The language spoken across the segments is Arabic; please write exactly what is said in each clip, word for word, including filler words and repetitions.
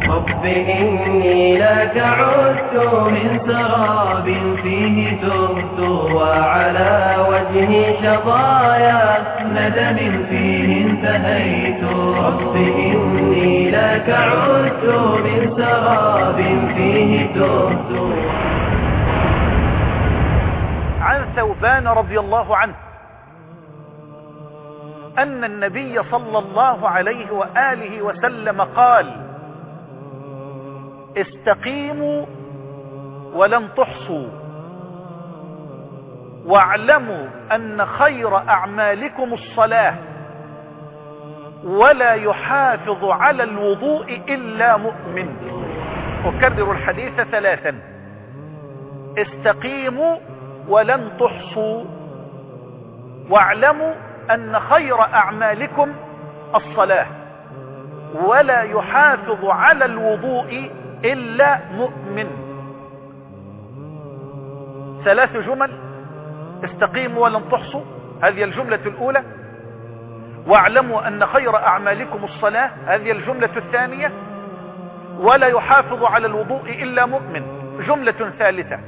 رب إني لك عدت من سراب فيه تهت وعلى وجهي شظايا ندم فيه انتهيت. رب إني لك عدت من سراب فيه تهت. عن ثوبان رضي الله عنه أن النبي صلى الله عليه وآله وسلم قال: استقيموا ولن تحصوا، واعلموا أن خير أعمالكم الصلاة، ولا يحافظ على الوضوء إلا مؤمن. أكرر الحديث ثلاثا: استقيموا ولن تحصوا، واعلموا أن خير أعمالكم الصلاة، ولا يحافظ على الوضوء إلا مؤمن. ثلاث جمل: استقيموا ولن تحصوا، هذه الجملة الأولى. واعلموا أن خير أعمالكم الصلاة، هذه الجملة الثانية. ولا يحافظ على الوضوء إلا مؤمن، جملة ثالثة.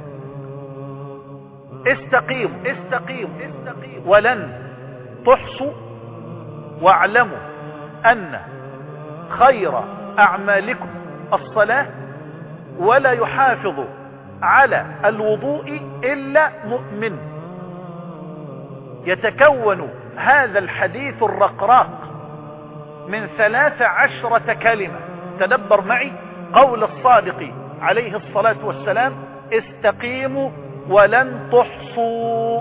استقيموا استقيموا استقيموا ولن تحصوا، واعلموا أن خير أعمالكم الصلاة، ولا يحافظ على الوضوء إلا مؤمن. يتكون هذا الحديث الرقراق من ثلاث عشرة كلمة. تدبر معي قول الصادق عليه الصلاة والسلام: استقيموا ولن تحصوا.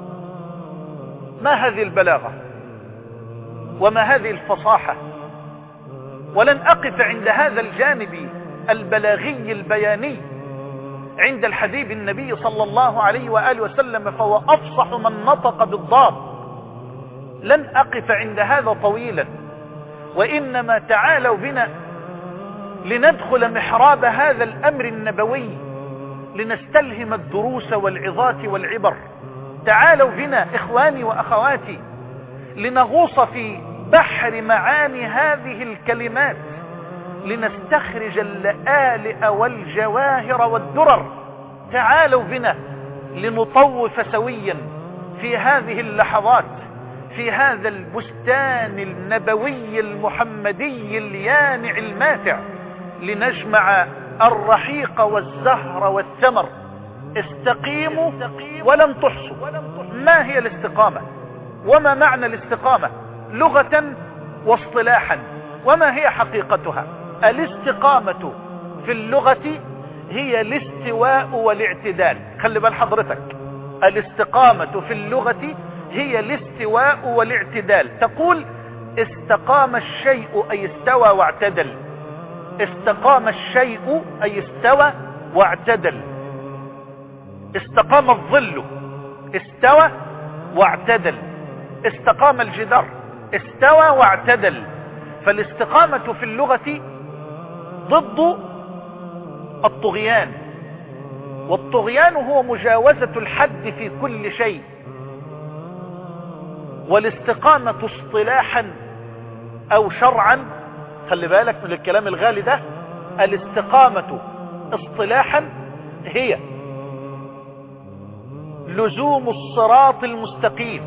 ما هذه البلاغة وما هذه الفصاحة؟ ولن أقف عند هذا الجانب البلاغي البياني عند الحبيب النبي صلى الله عليه وآله وسلم، فهو أفصح من نطق بالضاد. لن أقف عند هذا طويلا، وإنما تعالوا بنا لندخل محراب هذا الأمر النبوي لنستلهم الدروس والعظات والعبر. تعالوا بنا إخواني وأخواتي لنغوص في بحر معاني هذه الكلمات، لنستخرج اللآلئ والجواهر والدرر. تعالوا بنا لنطوف سويا في هذه اللحظات في هذا البستان النبوي المحمدي اليانع الماتع، لنجمع الرحيق والزهر والثمر. استقيموا ولن تحصوا. ما هي الاستقامة؟ وما معنى الاستقامة لغة واصطلاحا؟ وما هي حقيقتها؟ الاستقامة في اللغة هي الاستواء والاعتدال. خلي بال حضرتك، الاستقامة في اللغة هي الاستواء والاعتدال. تقول استقام الشيء أي استوى واعتدل. استقام الشيء أي استوى واعتدل. استقام الظل، استوى واعتدل. استقام الجدار، استوى واعتدل. فالاستقامة في اللغة ضد الطغيان، والطغيان هو مجاوزة الحد في كل شيء. والاستقامة اصطلاحا أو شرعا، خلي بالك من الكلام الغالي ده، الاستقامة اصطلاحا هي لزوم الصراط المستقيم،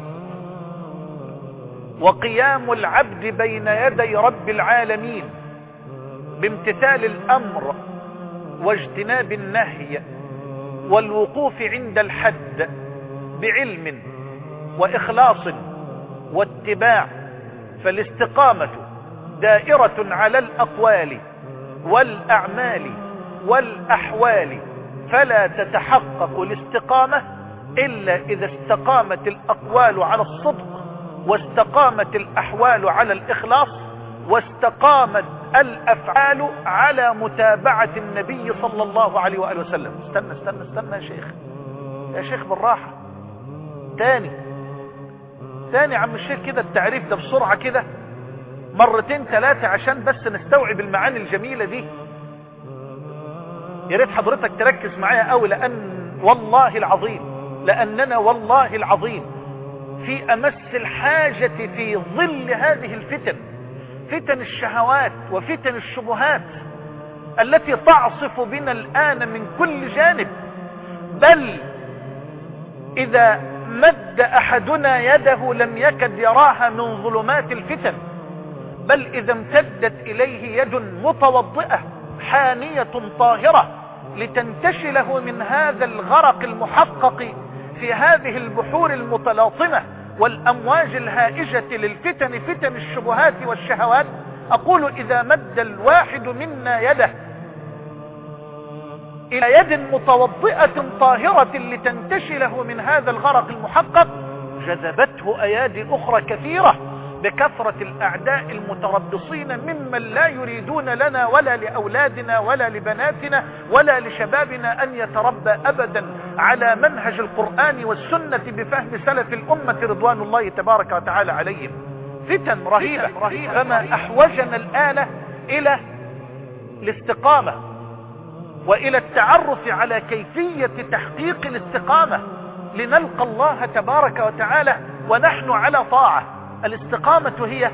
وقيام العبد بين يدي رب العالمين بامتثال الأمر واجتناب النهي، والوقوف عند الحد بعلم وإخلاص واتباع. فالاستقامة دائرة على الأقوال والأعمال والأحوال، فلا تتحقق الاستقامة إلا إذا استقامت الأقوال على الصدق، واستقامت الأحوال على الإخلاص، واستقامت الأفعال على متابعة النبي صلى الله عليه وآله وسلم. استنى استنى استنى يا شيخ، يا شيخ بالراحة. تاني تاني عم الشيخ كده التعريف ده بسرعة كده مرتين ثلاثة عشان بس نستوعب المعاني الجميلة دي. يا ريت حضرتك تركز معايا قوي، لأن والله العظيم لأننا والله العظيم في أمس الحاجة في ظل هذه الفتن، فتن الشهوات وفتن الشبهات التي تعصف بنا الآن من كل جانب، بل إذا مد أحدنا يده لم يكد يراها من ظلمات الفتن، بل إذا امتدت إليه يد متوضئة حانية طاهرة لتنتشله من هذا الغرق المحقق في هذه البحور المتلاطمة والأمواج الهائجة للفتن، فتن الشبهات والشهوات، أقول إذا مد الواحد منا يده إلى يد متوضئة طاهرة لتنتشله من هذا الغرق المحقق جذبته أيادي أخرى كثيرة بكثرة الأعداء المتربصين ممن لا يريدون لنا ولا لأولادنا ولا لبناتنا ولا لشبابنا أن يتربى أبدا على منهج القرآن والسنة بفهم سلف الأمة رضوان الله تبارك وتعالى عليهم. فتن رهيبة، فما أحوجنا الآن إلى الاستقامة وإلى التعرف على كيفية تحقيق الاستقامة لنلقى الله تبارك وتعالى ونحن على طاعة. الاستقامة هي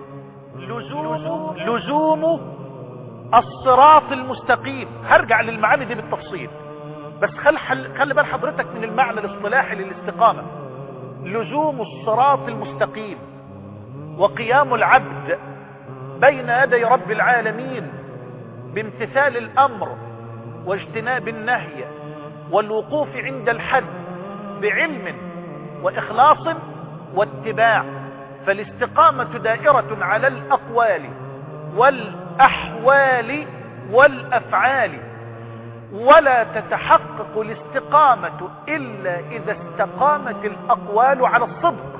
لزوم, لزوم الصراط المستقيم. هرجع للمعاني دي بالتفصيل، بس خل خلي بال حضرتك من المعنى الاصطلاحي للاستقامة. لزوم الصراط المستقيم وقيام العبد بين يدي رب العالمين بامتثال الأمر واجتناب النهي والوقوف عند الحد بعلم وإخلاص واتباع. فالاستقامة دائرة على الأقوال والأحوال والأفعال، ولا تتحقق الاستقامة إلا إذا استقامت الأقوال على الصدق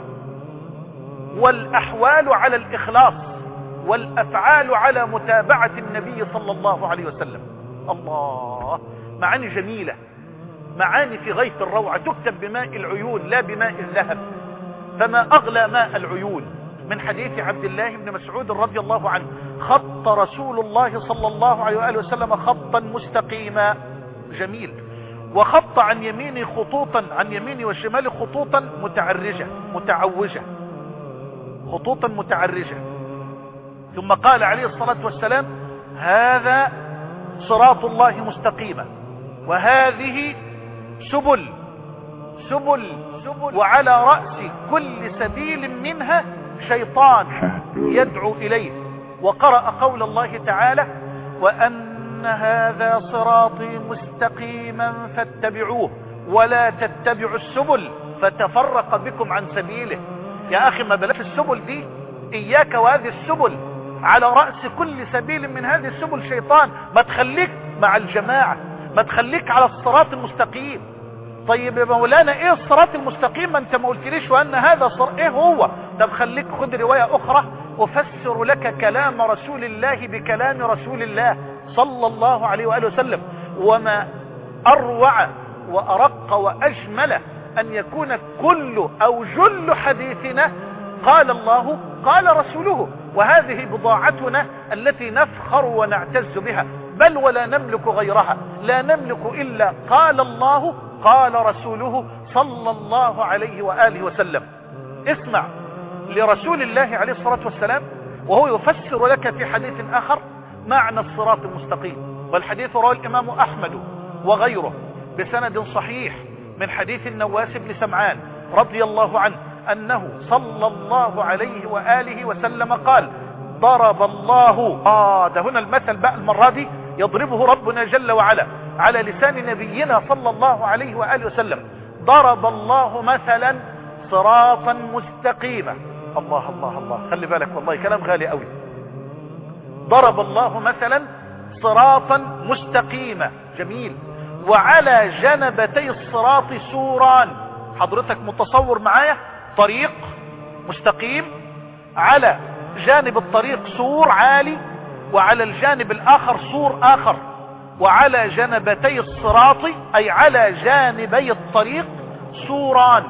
والأحوال على الإخلاص والأفعال على متابعة النبي صلى الله عليه وسلم. الله، معاني جميلة، معاني في غاية الروعة، تكتب بماء العيون لا بماء الذهب، فما أغلى ماء العيون. من حديث عبد الله بن مسعود رضي الله عنه: خط رسول الله صلى الله عليه وآله وسلم خطا مستقيما. جميل. وخط عن يمينه خطوطا، عن يمينه والشمال خطوطا متعرجة متعوجة، خطوطا متعرجة. ثم قال عليه الصلاة والسلام: هذا صراط الله مستقيما وهذه سبل سبل سبل وعلى رأس كل سبيل منها شيطان يدعو إليه. وقرأ قول الله تعالى: وأن هذا صراطي مستقيما فاتبعوه ولا تتبعوا السبل فتفرق بكم عن سبيله. يا أخي ما بلاش السبل دي، إياك وهذه السبل، على رأس كل سبيل من هذه السبل شيطان. ما تخليك مع الجماعة، ما تخليك على الصراط المستقيم. طيب يا مولانا ايه الصراط المستقيم؟ ما انت ما قلتليش وان هذا صراط، ايه هو؟ طب خليك خد رواية اخرى افسر لك كلام رسول الله بكلام رسول الله صلى الله عليه وآله وسلم. وما اروع وارق واجمل ان يكون كل او جل حديثنا قال الله قال رسوله، وهذه بضاعتنا التي نفخر ونعتز بها، بل ولا نملك غيرها، لا نملك إلا قال الله قال رسوله صلى الله عليه وآله وسلم. اسمع لرسول الله عليه الصلاة والسلام وهو يفسر لك في حديث آخر معنى الصراط المستقيم، والحديث رواه الإمام أحمد وغيره بسند صحيح من حديث النواس بن سمعان رضي الله عنه أنه صلى الله عليه وآله وسلم قال: ضرب الله، آه ده هنا المثل بقى المرة دي يضربه ربنا جل وعلا على لسان نبينا صلى الله عليه وآله وسلم: ضرب الله مثلا صراطا مستقيما. الله الله الله، خلي بالك والله كلام غالي قوي. ضرب الله مثلا صراطا مستقيما. جميل. وعلى جنبتي الصراط سوران. حضرتك متصور معايا طريق مستقيم، على جانب الطريق سور عالي، وعلى الجانب الآخر سور آخر، وعلى جنبتي الصراط أي على جانبي الطريق سوران.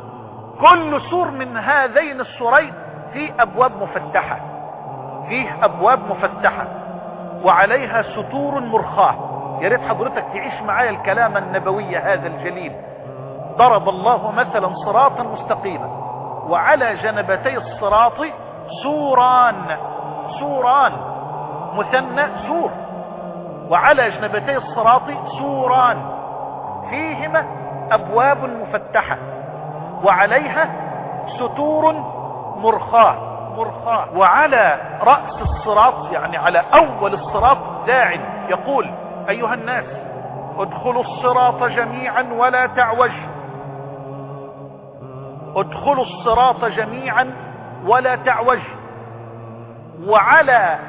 كل سور من هذين السورين فيه أبواب مفتحة، فيه أبواب مفتحة وعليها ستور مرخاة. يا ريت حضرتك تعيش معايا الكلام النبوي هذا الجليل. ضرب الله مثلا صراطا مستقيما وعلى جنبتي الصراط سوران. سوران مثنى سور، وعلى جنبتي الصراط سوران فيهما أبواب مفتحة وعليها ستور مرخاة مرخاة وعلى رأس الصراط يعني على أول الصراط داع يقول أيها الناس ادخلوا الصراط جميعا ولا تعوجوا، ادخلوا الصراط جميعا ولا تعوجوا. وعلى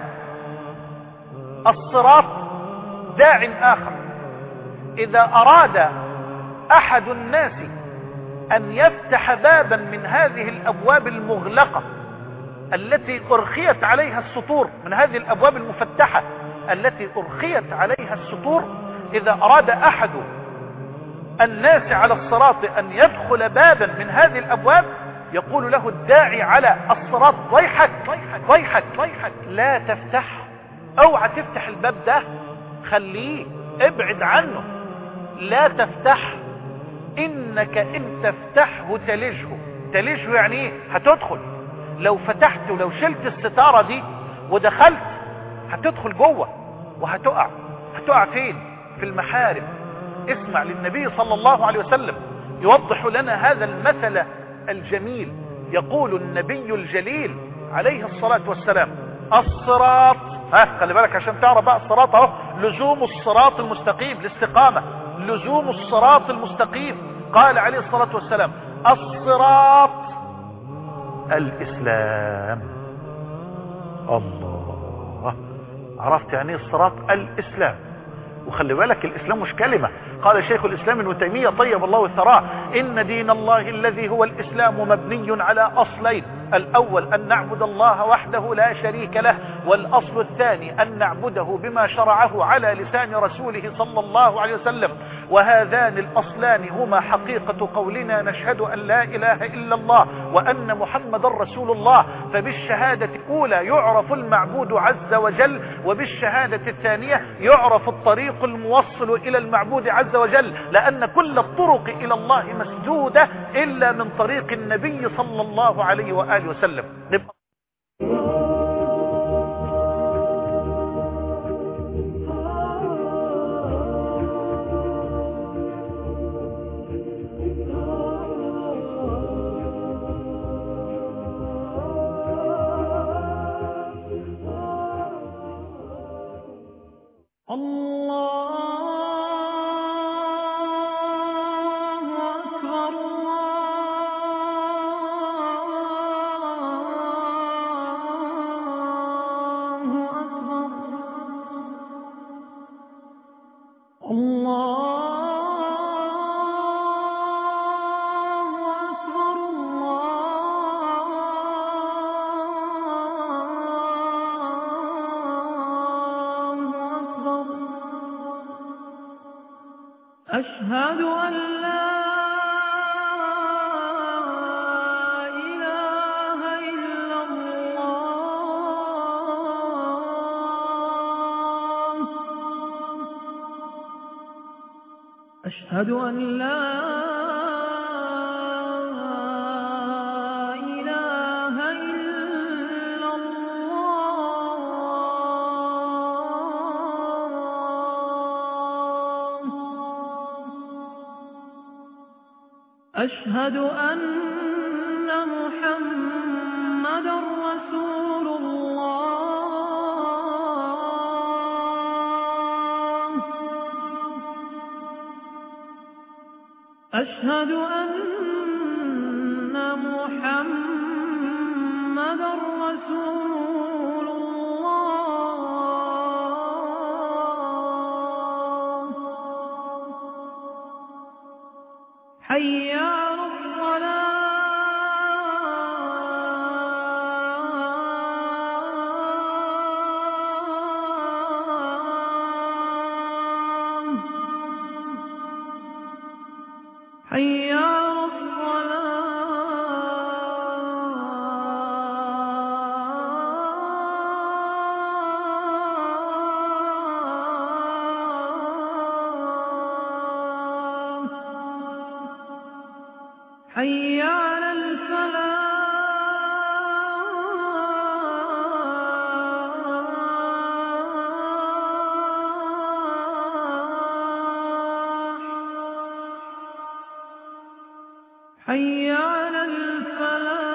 الصراط داع آخر إذا أراد أحد الناس أن يفتح بابا من هذه الأبواب المغلقة التي أرخيت عليها السطور، من هذه الأبواب المفتحة التي أرخيت عليها السطور، إذا أراد أحد الناس على الصراط أن يدخل بابا من هذه الأبواب يقول له الداعي على الصراط ويحك ويحك ويحك لا تفتح، اوعى تفتح الباب ده، خليه ابعد عنه، لا تفتح، انك ان تفتحه تلجه. تلجه يعني ايه؟ هتدخل. لو فتحت ولو شلت الستارة دي ودخلت هتدخل جوه وهتقع. هتقع فين؟ في المحارم. اسمع للنبي صلى الله عليه وسلم يوضح لنا هذا المثل الجميل. يقول النبي الجليل عليه الصلاة والسلام الصراط، ها خلي بالك عشان تعرف بقى الصراط اهو، لزوم الصراط المستقيم، الاستقامة، لزوم الصراط المستقيم. قال عليه الصلاة والسلام الصراط الإسلام. الله، عرفت يعني الصراط الإسلام. وخلي بالك الإسلام مش كلمة. قال شيخ الإسلام ابن تيمية طيب الله ثراه إن دين الله الذي هو الإسلام مبني على أصلين، الأول أن نعبد الله وحده لا شريك له، والأصل الثاني أن نعبده بما شرعه على لسان رسوله صلى الله عليه وسلم. وهذان الأصلان هما حقيقة قولنا نشهد أن لا إله إلا الله وأن محمد رسول الله. فبالشهادة الأولى يعرف المعبود عز وجل، وبالشهادة الثانية يعرف الطريق الموصل إلى المعبود عز وجل، لأن كل الطرق إلى الله مسدودة إلا من طريق النبي صلى الله عليه وآله وسلم. أشهد أن لا إله إلا الله. أشهد أن لا إله إلا الله. أشهد أن محمدا رسول الله. أشهد أن محمدا رسول الله. حي على الصلاة. حي على الصلاة. حي على الفلاح. حي على الفلاح.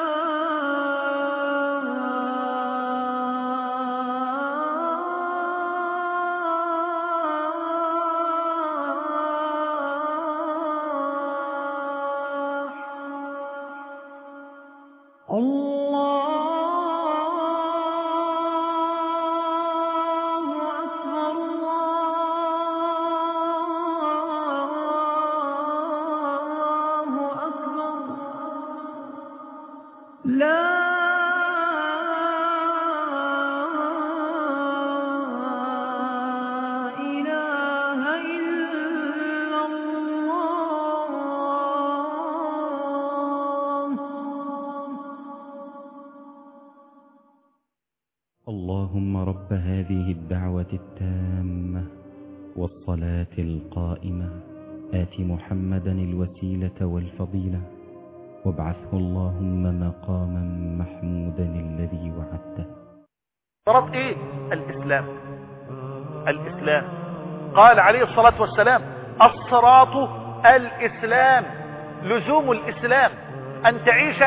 اللهم رب هذه الدعوة التامة والصلاة القائمة آت محمدا الوسيلة والفضيلة وابعثه اللهم مقاما محمودا الذي وعدته. صراط ايه؟ الاسلام. الاسلام قال عليه الصلاة والسلام الصراط الاسلام، لزوم الاسلام ان تعيش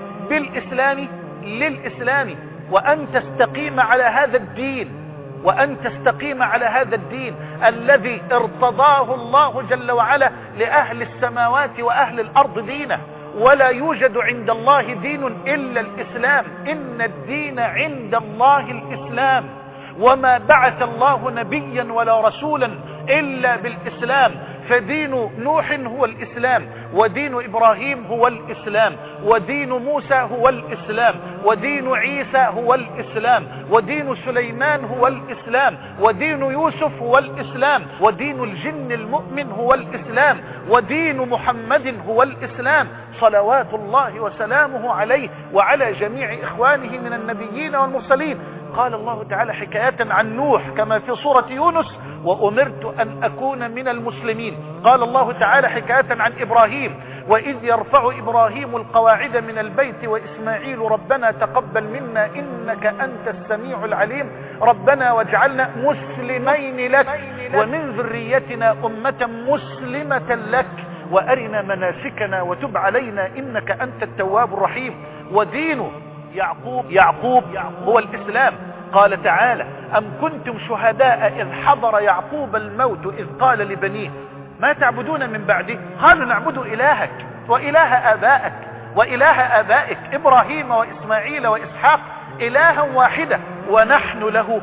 بالاسلام للاسلام، وأن تستقيم على هذا الدين، وأن تستقيم على هذا الدين الذي ارتضاه الله جل وعلا لأهل السماوات وأهل الأرض دينا. ولا يوجد عند الله دين إلا الإسلام، إن الدين عند الله الإسلام، وما بعث الله نبيا ولا رسولا إلا بالإسلام. فدين نوح هو الإسلام، ودين إبراهيم هو الإسلام، ودين موسى هو الإسلام، ودين عيسى هو الإسلام، ودين سليمان هو الإسلام، ودين يوسف هو الإسلام، ودين الجن المؤمن هو الإسلام، ودين محمد هو الإسلام صلوات الله وسلامه عليه وعلى جميع إخوانه من النبيين والمرسلين. قال الله تعالى حكاية عن نوح كما في سورة يونس وأمرت أن أكون من المسلمين. قال الله تعالى حكاية عن إبراهيم وإذ يرفع إبراهيم القواعد من البيت وإسماعيل ربنا تقبل منا إنك أنت السميع العليم ربنا واجعلنا مسلمين لك ومن ذريتنا أمة مسلمة لك وأرنا مناسكنا وتب علينا إنك أنت التواب الرحيم. ودين يعقوب يعقوب هو الإسلام. قال تعالى أم كنتم شهداء إذ حضر يعقوب الموت إذ قال لبنيه ما تعبدون من بعده قالوا نعبد إلهك وإله آبائك وإله آبائك إبراهيم وإسماعيل وإسحاق إلها واحدة ونحن له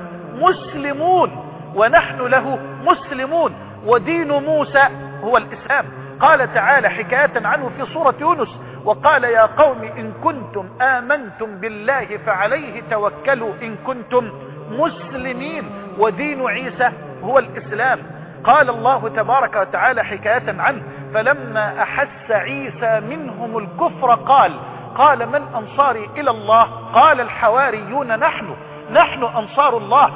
مسلمون ونحن له مسلمون. ودين موسى هو الإسلام. قال تعالى حكاية عنه في سورة يونس وقال يا قوم إن كنتم آمنتم بالله فعليه توكلوا إن كنتم مسلمين. ودين عيسى هو الإسلام. قال الله تبارك وتعالى حكاية عنه فلما أحس عيسى منهم الكفر قال قال من أنصاري إلى الله قال الحواريون نحن نحن أنصار الله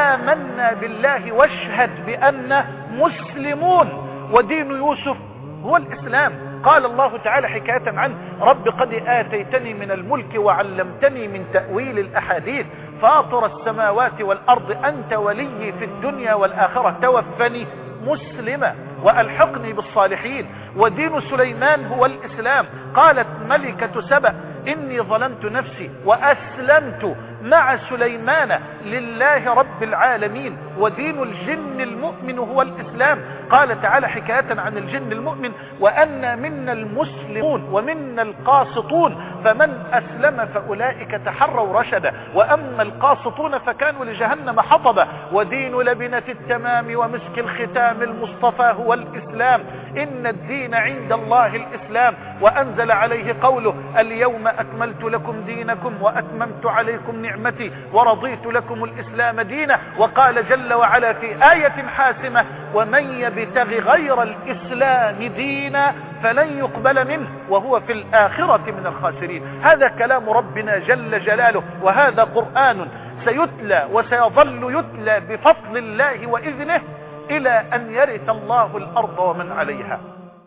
آمنا بالله واشهد بأننا مسلمون. ودين يوسف هو الإسلام. قال الله تعالى حكاية عنه رب قد آتيتني من الملك وعلمتني من تأويل الأحاديث فاطر السماوات والأرض أنت ولي في الدنيا والآخرة توفني مسلمة وألحقني بالصالحين. ودين سليمان هو الإسلام. قالت ملكة سبأ إني ظلمت نفسي وأسلمت مع سليمان لله رب العالمين. ودين الجن المؤمن هو الإسلام. قال تعالى حكاية عن الجن المؤمن وأن منا المسلمون ومنا القاسطون فمن أسلم فأولئك تحروا رشدا وأما القاسطون فكانوا لجهنم حطبا. ودين لبنة التمام ومسك الختام المصطفى هو الإسلام. إن الدين عند الله الإسلام. وأنزل عليه قوله اليوم أكملت لكم دينكم وأتممت عليكم نعمتي ورضيت لكم الإسلام دينا. وقال جل وعلا في آية حاسمة ومن يبتغي غير الإسلام دينا فلن يقبل منه وهو في الآخرة من الخاسرين. هذا كلام ربنا جل جلاله وهذا قرآن سيتلى وسيظل يتلى بفضل الله وإذنه إلى أن يرث الله الأرض ومن عليها.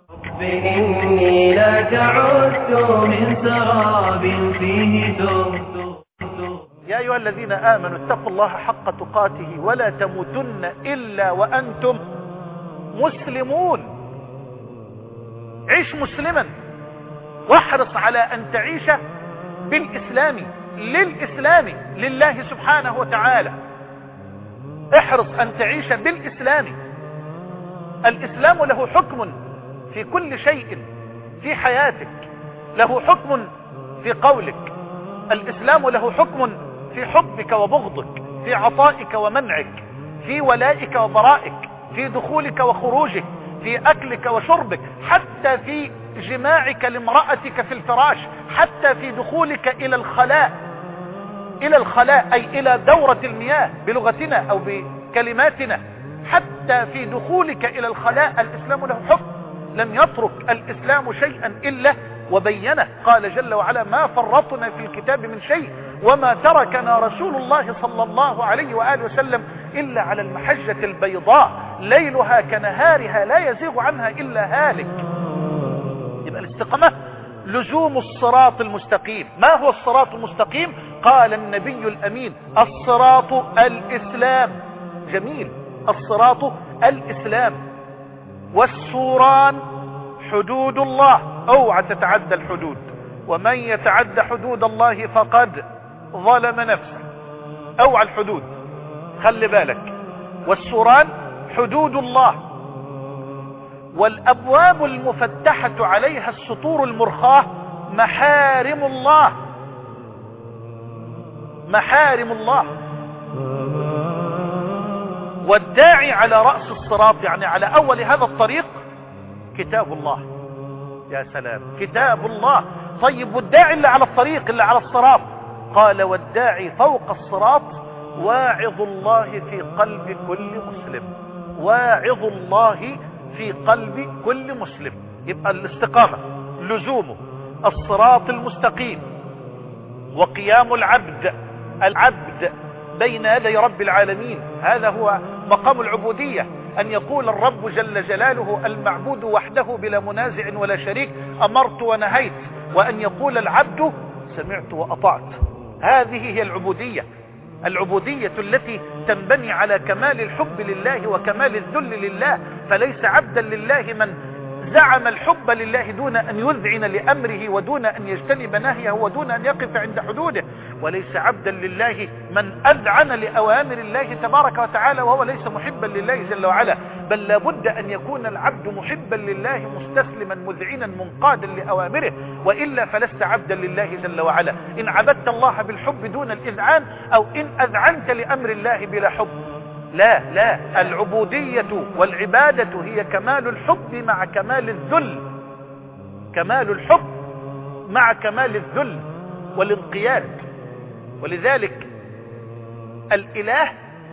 بإني لا تعدت من سراب فيه دبت. يا أيها الذين آمنوا اتقوا الله حق تقاته ولا تموتن إلا وأنتم مسلمون. عيش مسلما واحرص على أن تعيش بالإسلام للإسلام لله سبحانه وتعالى. احرص أن تعيش بالإسلام. الإسلام له حكم في كل شيء في حياتك، له حكم في قولك، الإسلام له حكم في حبك وبغضك، في عطائك ومنعك، في ولائك وبرائك، في دخولك وخروجك، في أكلك وشربك، حتى في جماعك لامرأتك في الفراش، حتى في دخولك إلى الخلاء إلى الخلاء أي إلى دورة المياه بلغتنا أو بكلماتنا، حتى في دخولك إلى الخلاء الإسلام له حكم. لم يترك الإسلام شيئا إلا وبينه، قال جل وعلا ما فرطنا في الكتاب من شيء وما تركنا رسول الله صلى الله عليه وآله وسلم إلا على المحجة البيضاء ليلها كنهارها لا يزيغ عنها إلا هالك. يبقى الاستقامة لزوم الصراط المستقيم. ما هو الصراط المستقيم؟ قال النبي الأمين الصراط الإسلام. جميل، الصراط الإسلام. والسوران حدود الله، اوعى تتعدى الحدود، ومن يتعدى حدود الله فقد ظلم نفسه. اوعى الحدود، خلي بالك. والسوران حدود الله. والأبواب المفتحة عليها السطور المرخاة محارم الله، محارم الله. والداعي على رأس الصراط يعني على أول هذا الطريق كتاب الله. يا سلام، كتاب الله. طيب والداعي اللي على الطريق اللي على الصراط؟ قال والداعي فوق الصراط واعظ الله في قلب كل مسلم، واعظ الله في قلب كل مسلم. يبقى الاستقامة لزومه الصراط المستقيم، وقيام العبد العبد بين يدي رب العالمين. هذا هو مقام العبودية، أن يقول الرب جل جلاله المعبود وحده بلا منازع ولا شريك أمرت ونهيت، وأن يقول العبد سمعت وأطعت. هذه هي العبودية، العبودية التي تنبني على كمال الحب لله وكمال الذل لله. فليس عبدا لله من زعم الحب لله دون أن يذعن لأمره ودون أن يجتنب نهيه ودون أن يقف عند حدوده، وليس عبدا لله من أذعن لأوامر الله تبارك وتعالى وهو ليس محبا لله جل وعلا. بل لابد أن يكون العبد محبا لله مستسلما مذعنا منقادا لأوامره، وإلا فلست عبدا لله جل وعلا. إن عبدت الله بالحب دون الإذعان، أو إن أذعنت لأمر الله بلا حب. لا لا، العبودية والعبادة هي كمال الحب مع كمال الذل، كمال الحب مع كمال الذل والانقياد. ولذلك الإله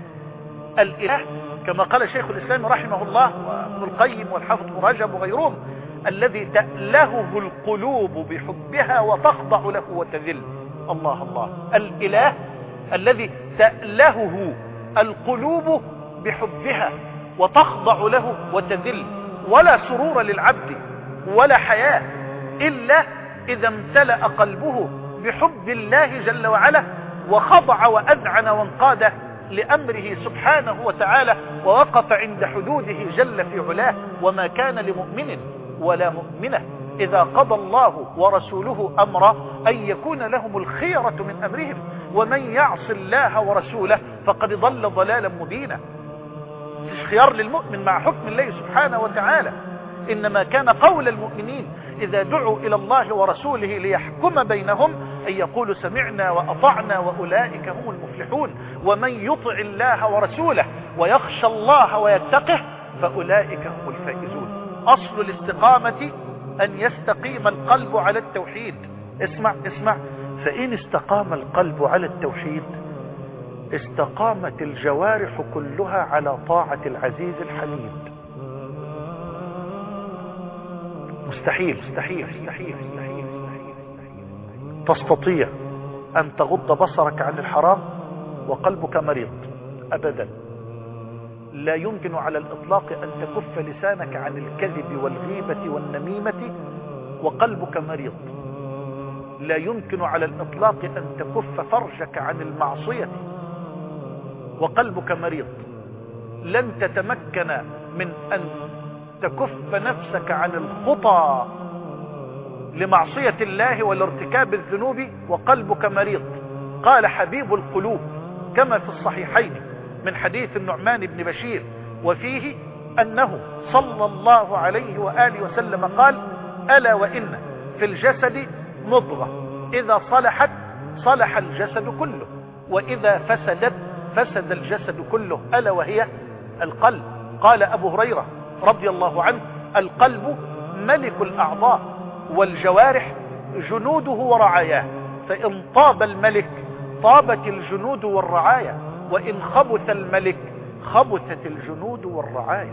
الإله كما قال شيخ الإسلام رحمه الله وابن القيم والحافظ ابن رجب وغيرهم الذي تألهه القلوب بحبها وتخضع له وتذل. الله الله، الإله الذي تألهه القلوب بحبها وتخضع له وتذل. ولا سرور للعبد ولا حياة إلا إذا امتلأ قلبه بحب الله جل وعلا وخضع وأذعن وانقاد لأمره سبحانه وتعالى ووقف عند حدوده جل في علاه. وما كان لمؤمن ولا مؤمنة إذا قضى الله ورسوله أمرا أن يكون لهم الخيرة من أمرهم، ومن يعص الله ورسوله فقد ضل ضلالا مبينا. مش خيار للمؤمن مع حكم الله سبحانه وتعالى، إنما كان قول المؤمنين إذا دعوا إلى الله ورسوله ليحكم بينهم أن يقولوا سمعنا وأطعنا وأولئك هم المفلحون. ومن يطع الله ورسوله ويخشى الله ويتقه فأولئك هم الفائزون. أصل الاستقامة أن يستقيم القلب على التوحيد. اسمع اسمع، فإن استقام القلب على التوحيد استقامت الجوارح كلها على طاعة العزيز الحميد. مستحيل مستحيل مستحيل مستحيل تستطيع أن تغض بصرك عن الحرام وقلبك مريض أبدا. لا يمكن على الإطلاق أن تكف لسانك عن الكذب والغيبة والنميمة وقلبك مريض. لا يمكن على الإطلاق أن تكف فرجك عن المعصية وقلبك مريض. لن تتمكن من أن تكف نفسك عن الخطى لمعصية الله ولارتكاب الذنوب وقلبك مريض. قال حبيب القلوب كما في الصحيحين من حديث النعمان بن بشير وفيه أنه صلى الله عليه وآله وسلم قال: ألا وإن في الجسد مضغة إذا صلحت صلح الجسد كله، وإذا فسدت فسد الجسد كله، ألا وهي القلب. قال أبو هريرة رضي الله عنه: القلب ملك الأعضاء والجوارح جنوده ورعاياه، فإن طاب الملك طابت الجنود والرعايا، وإن خبث الملك خبثت الجنود والرعايا.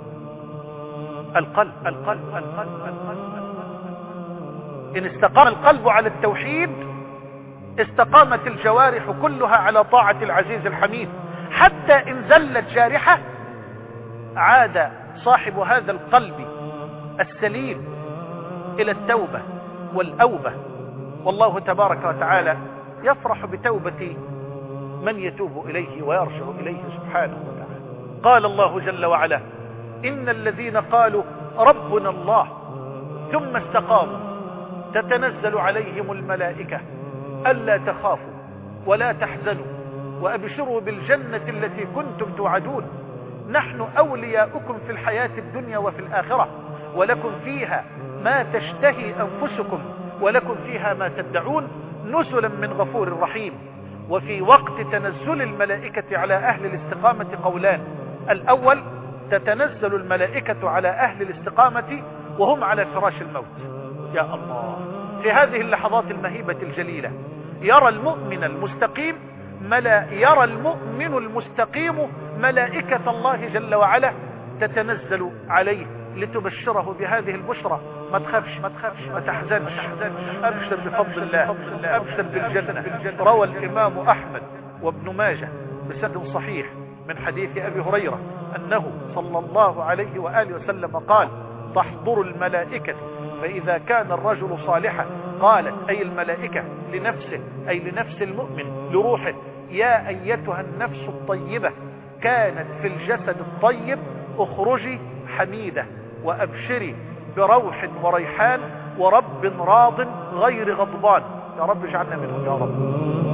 القلب القلب القلب القلب إن استقام القلب على التوحيد استقامت الجوارح كلها على طاعة العزيز الحميد، حتى إن زلت جارحة عاد صاحب هذا القلب السليم إلى التوبة والأوبة، والله تبارك وتعالى يفرح بتوبة من يتوب إليه ويرجع إليه سبحانه وتعالى. قال الله جل وعلا: إن الذين قالوا ربنا الله ثم استقاموا تتنزل عليهم الملائكة ألا تخافوا ولا تحزنوا وأبشروا بالجنة التي كنتم توعدون، نحن أولياؤكم في الحياة الدنيا وفي الآخرة، ولكم فيها ما تشتهي أنفسكم ولكم فيها ما تدعون، نزلا من غفور رحيم. وفي وقت تنزل الملائكة على أهل الاستقامة قولان: الأول تتنزل الملائكة على أهل الاستقامة وهم على فراش الموت. يا الله، في هذه اللحظات المهيبة الجليلة يرى المؤمن المستقيم ملا يرى المؤمن المستقيم ملائكة الله جل وعلا تتنزل عليه لتبشره بهذه البشرى: ما تخافش ما تخافش ما تحزنش، أبشر بفضل الله، أبشر بالجنة. روى الإمام أحمد وابن ماجه بسند صحيح من حديث أبي هريرة أنه صلى الله عليه وآله وسلم قال: تحضر الملائكة فإذا كان الرجل صالحا، قالت أي الملائكة لنفسه أي لنفس المؤمن لروحه: يا أيتها النفس الطيبة كانت في الجسد الطيب اخرجي حميدة وأبشري بروح وريحان ورب راض غير غضبان. يا رب اجعلنا منهم يا رب.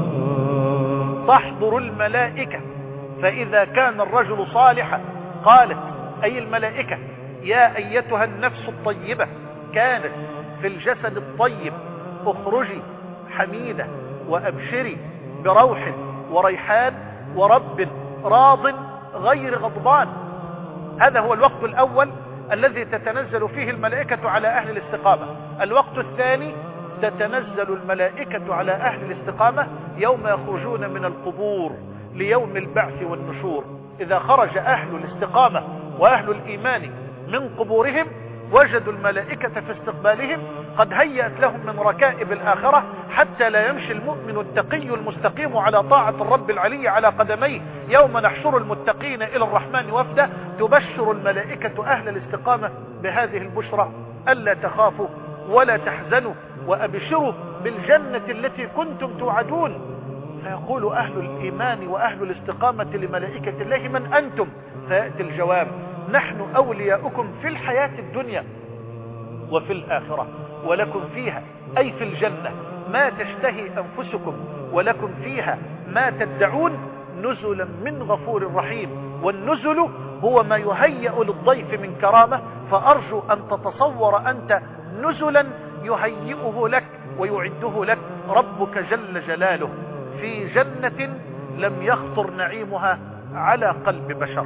تحضر الملائكة فإذا كان الرجل صالحا، قالت أي الملائكة: يا أيتها النفس الطيبة كانت في الجسد الطيب اخرجي حميدة وأبشري بروح وريحان ورب راض غير غضبان. هذا هو الوقت الأول الذي تتنزل فيه الملائكة على أهل الاستقامة. الوقت الثاني تتنزل الملائكة على أهل الاستقامة يوم يخرجون من القبور ليوم البعث والنشور. إذا خرج أهل الاستقامة وأهل الإيمان من قبورهم وجدوا الملائكة في استقبالهم قد هيأت لهم من ركائب الآخرة، حتى لا يمشي المؤمن التقي المستقيم على طاعة الرب العلي على قدميه. يوم نحشر المتقين إلى الرحمن وفدا تبشر الملائكة أهل الاستقامة بهذه البشرى: ألا تخافوا ولا تحزنوا وأبشروا بالجنة التي كنتم توعدون. فيقول أهل الإيمان وأهل الاستقامة لملائكة الله: من أنتم؟ فيأتي الجواب: نحن أولياؤكم في الحياة الدنيا وفي الآخرة، ولكم فيها أي في الجنة ما تشتهي أنفسكم ولكم فيها ما تدعون، نزلا من غفور رحيم. والنزل هو ما يهيأ للضيف من كرامة، فأرجو أن تتصور أنت نزلا يهيئه لك ويعده لك ربك جل جلاله في جنة لم يخطر نعيمها على قلب بشر.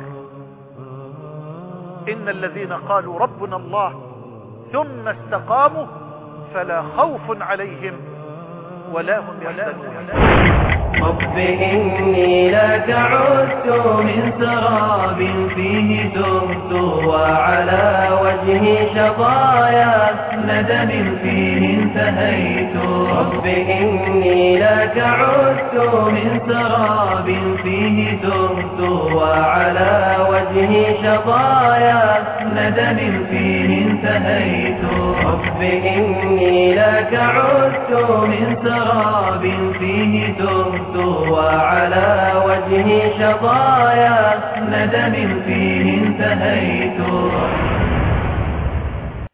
إن الذين قالوا ربنا الله ثم استقاموا فلا خوف عليهم ولا هم يحزنون. رب إني لك عدت من سراب فيه تهت، وعلى وجهي شظايا ندم فيه انتهيت. رب إني لك عدت من سراب فيه تهت، وعلى وجهي شظايا ندم فيه انتهيت. رب إني لك عدت من سراب فيه تهت، وعلى وجهي شظايا ندم فيه انتهيت.